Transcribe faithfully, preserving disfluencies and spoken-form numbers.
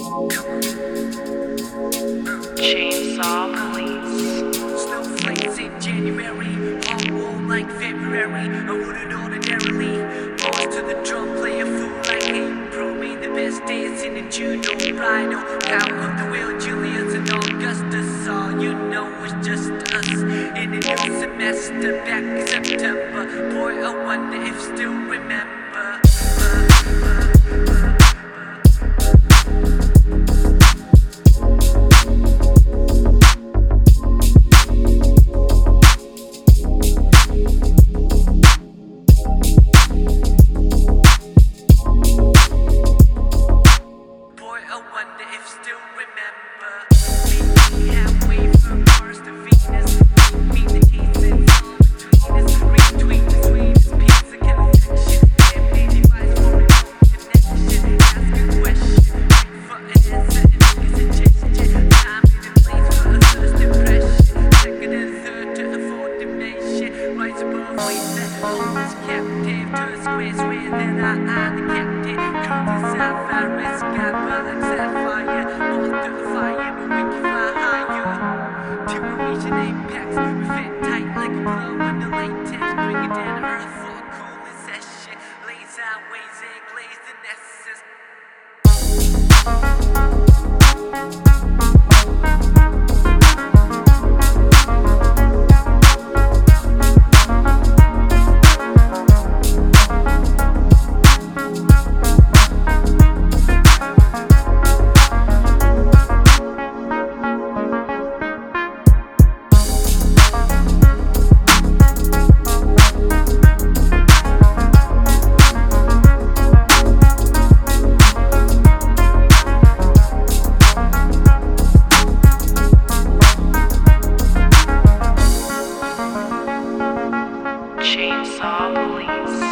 Chainsaw Police. Snowflakes in January, hot wall like February. I wouldn't ordinarily force to the drum, play a fool like April. Made the best dance in a judo rhino. Count of the wheel, Julius and Augustus. All you know is just us in a new semester back in September. Boy, I wonder if still remember. Captive to a square, square, then I am the captain. Cruise the virus, got bullets at fire. Most of the fire, but we can fly higher. To a region apex, we fit tight like a glove under latex. Bring it down to earth for a cooling session. Lays out ways and glaze the nesses. Chainsaw Police.